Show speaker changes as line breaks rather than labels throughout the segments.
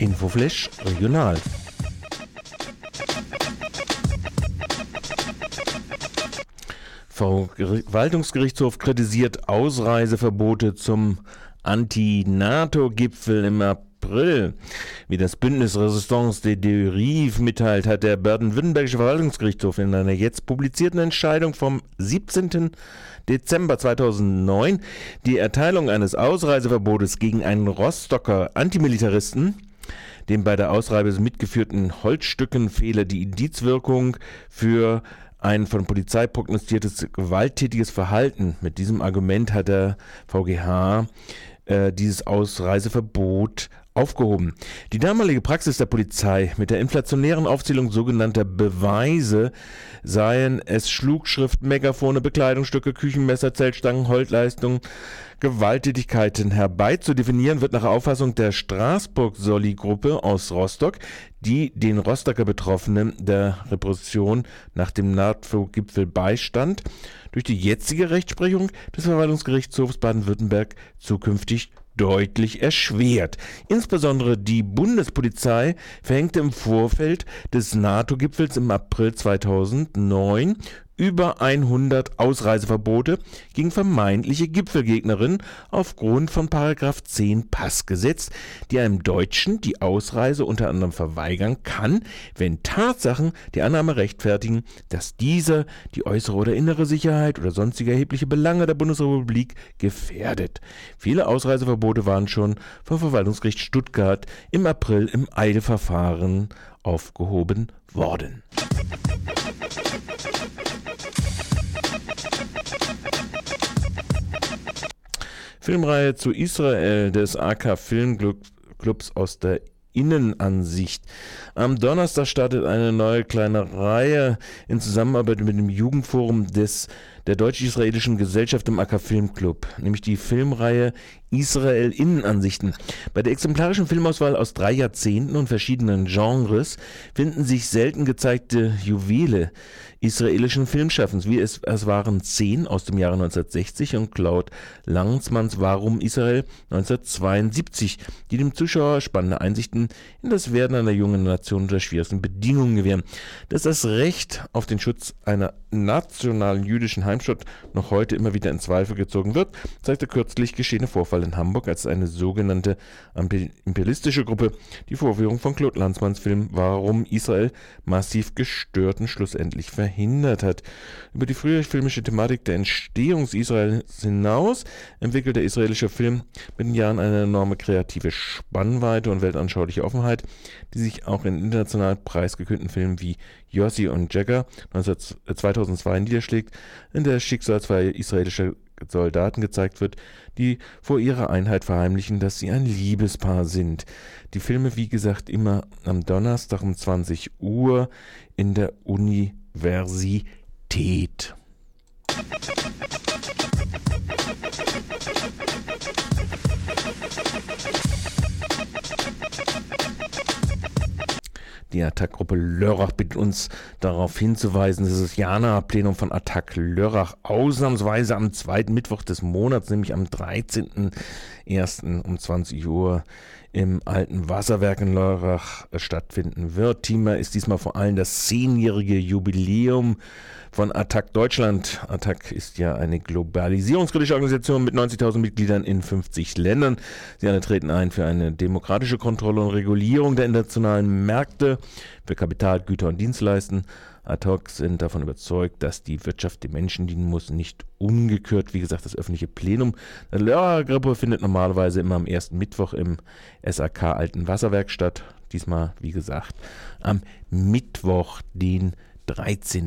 Infoflash Regional. Verwaltungsgerichtshof kritisiert Ausreiseverbote zum Anti-NATO-Gipfel im April. Wie das Bündnis Resistance des Deux Rives mitteilt, hat der baden-württembergische Verwaltungsgerichtshof in einer jetzt publizierten Entscheidung vom 17. Dezember 2009 die Erteilung eines Ausreiseverbotes gegen einen Rostocker Antimilitaristen, dem bei der Ausreise mitgeführten Holzstücken fehle die Indizwirkung für ein von Polizei prognostiziertes gewalttätiges Verhalten. Mit diesem Argument hat der VGH dieses Ausreiseverbot aufgehoben. Die damalige Praxis der Polizei mit der inflationären Aufzählung sogenannter Beweise, seien es Schlugschrift, Megafone, Bekleidungsstücke, Küchenmesser, Zeltstangen, Holzleistungen, Gewalttätigkeiten herbeizudefinieren, wird nach Auffassung der Straßburg-Solli-Gruppe aus Rostock, die den Rostocker Betroffenen der Repression nach dem NATO-Gipfel beistand, durch die jetzige Rechtsprechung des Verwaltungsgerichtshofs Baden-Württemberg zukünftig deutlich erschwert. Insbesondere die Bundespolizei verhängte im Vorfeld des NATO-Gipfels im April 2009 über 100 Ausreiseverbote gegen vermeintliche Gipfelgegnerinnen aufgrund von § 10 Passgesetz, die einem Deutschen die Ausreise unter anderem verweigern kann, wenn Tatsachen die Annahme rechtfertigen, dass dieser die äußere oder innere Sicherheit oder sonstige erhebliche Belange der Bundesrepublik gefährdet. Viele Ausreiseverbote waren schon vom Verwaltungsgericht Stuttgart im April im Eilverfahren aufgehoben worden. Filmreihe zu Israel des AK Filmclubs aus der Innenansicht. Am Donnerstag startet eine neue kleine Reihe in Zusammenarbeit mit dem Jugendforum der Deutsch-Israelischen Gesellschaft im AK Filmclub, nämlich die Filmreihe Israel Innenansichten. Bei der exemplarischen Filmauswahl aus 3 Jahrzehnten und verschiedenen Genres finden sich selten gezeigte Juwele israelischen Filmschaffens, wie es waren 10 aus dem Jahre 1960 und Claude Lanzmanns Warum Israel 1972, die dem Zuschauer spannende Einsichten in das Werden einer jungen Nation unter schwierigsten Bedingungen gewähren. Dass das Recht auf den Schutz einer nationalen jüdischen Heimstatt noch heute immer wieder in Zweifel gezogen wird, zeigte kürzlich geschehene Vorfall in Hamburg, als eine sogenannte imperialistische Gruppe die Vorführung von Claude Lanzmanns Film Warum Israel massiv gestört und schlussendlich verhindert hat. Über die frühe filmische Thematik der Entstehung Israels hinaus entwickelt der israelische Film mit den Jahren eine enorme kreative Spannweite und weltanschauliche Offenheit, die sich auch in international preisgekrönten Filmen wie Yossi und Jagger 2002 niederschlägt, in der schicksalsfreie israelischer Soldaten gezeigt wird, die vor ihrer Einheit verheimlichen, dass sie ein Liebespaar sind. Die Filme, wie gesagt, immer am Donnerstag um 20 Uhr in der Universität. Die Attac-Gruppe Lörrach bittet uns darauf hinzuweisen, dass das Jana-Plenum von Attac Lörrach ausnahmsweise am zweiten Mittwoch des Monats, nämlich am 13.01. um 20 Uhr im alten Wasserwerk in Lörrach stattfinden wird. Thema ist diesmal vor allem das 10-jährige Jubiläum von Attac Deutschland. Attac ist ja eine globalisierungskritische Organisation mit 90.000 Mitgliedern in 50 Ländern. Sie alle treten ein für eine demokratische Kontrolle und Regulierung der internationalen Märkte für Kapital, Güter und Dienstleistungen. Attac sind davon überzeugt, dass die Wirtschaft dem Menschen dienen muss, nicht umgekehrt. Wie gesagt, das öffentliche Plenum der Lörrach-Gruppe findet normalerweise immer am ersten Mittwoch im SAK Alten Wasserwerk statt. Diesmal, wie gesagt, am Mittwoch, den 13.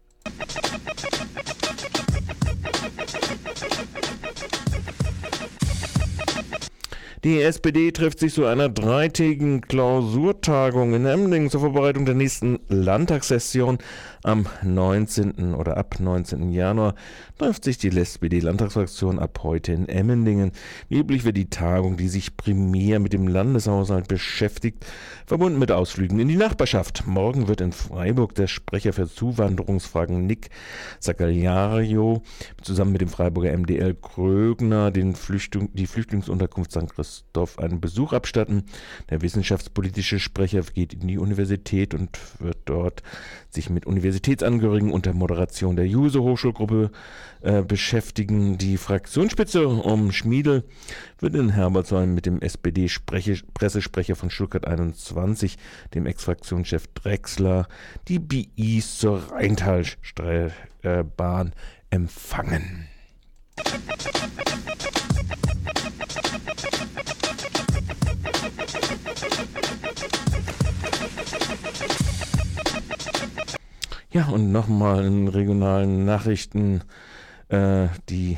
Die SPD trifft sich zu einer 3-tägigen Klausurtagung in Emmendingen zur Vorbereitung der nächsten Landtagssession Am 19. oder ab 19. Januar trifft sich die SPD-Landtagsfraktion ab heute in Emmendingen. Wie üblich wird die Tagung, die sich primär mit dem Landeshaushalt beschäftigt, verbunden mit Ausflügen in die Nachbarschaft. Morgen wird in Freiburg der Sprecher für Zuwanderungsfragen Nick Zacagliario zusammen mit dem Freiburger MDL Krögner die Flüchtlingsunterkunft St. Christoph einen Besuch abstatten. Der wissenschaftspolitische Sprecher geht in die Universität und wird dort sich mit Universitätsangehörigen unter Moderation der Juso-Hochschulgruppe beschäftigen. Die Fraktionsspitze um Schmiedel wird in Herbolzheim mit dem SPD-Pressesprecher von Stuttgart 21, dem Ex-Fraktionschef Drechsler, die BIs zur Rheintalbahn empfangen. Ja, und nochmal in regionalen Nachrichten die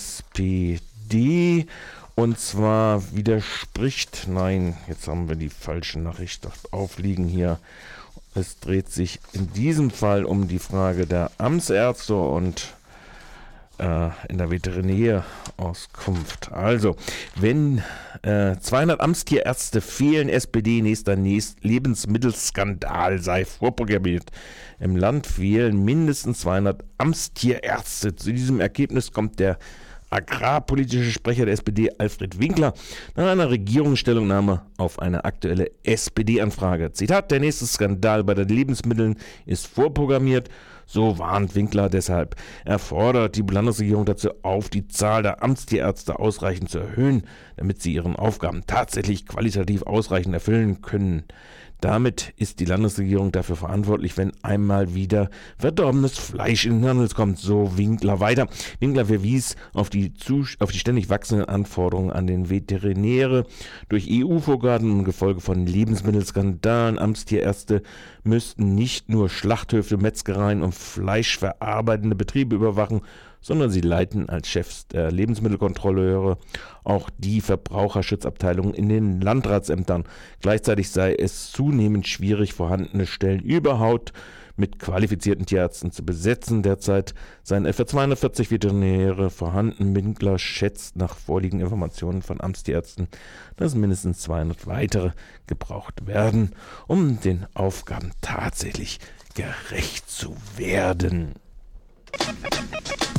SPD, und zwar widerspricht, nein, jetzt haben wir die falsche Nachricht aufliegen hier. Es dreht sich in diesem Fall um die Frage der Amtsärzte und in der Veterinärauskunft. Also, wenn 200 Amtstierärzte fehlen, SPD nächster Lebensmittelskandal sei vorprogrammiert. Im Land fehlen mindestens 200 Amtstierärzte. Zu diesem Ergebnis kommt der agrarpolitische Sprecher der SPD Alfred Winkler nach einer Regierungsstellungnahme auf eine aktuelle SPD-Anfrage. Zitat: Der nächste Skandal bei den Lebensmitteln ist vorprogrammiert. So warnt Winkler deshalb. Er fordert die Landesregierung dazu auf, die Zahl der Amtstierärzte ausreichend zu erhöhen, damit sie ihren Aufgaben tatsächlich qualitativ ausreichend erfüllen können. Damit ist die Landesregierung dafür verantwortlich, wenn einmal wieder verdorbenes Fleisch in den Handel kommt, so Winkler weiter. Winkler verwies auf die ständig wachsenden Anforderungen an den Veterinäre durch EU-Vorgaben und Gefolge von Lebensmittelskandalen. Amtstierärzte müssten nicht nur Schlachthöfe, Metzgereien und fleischverarbeitende Betriebe überwachen, sondern sie leiten als Chefs der Lebensmittelkontrolleure auch die Verbraucherschutzabteilungen in den Landratsämtern. Gleichzeitig sei es zunehmend schwierig, vorhandene Stellen überhaupt mit qualifizierten Tierärzten zu besetzen. Derzeit seien etwa 240 Veterinäre vorhanden. Winkler schätzt nach vorliegenden Informationen von Amtstierärzten, dass mindestens 200 weitere gebraucht werden, um den Aufgaben tatsächlich gerecht zu werden.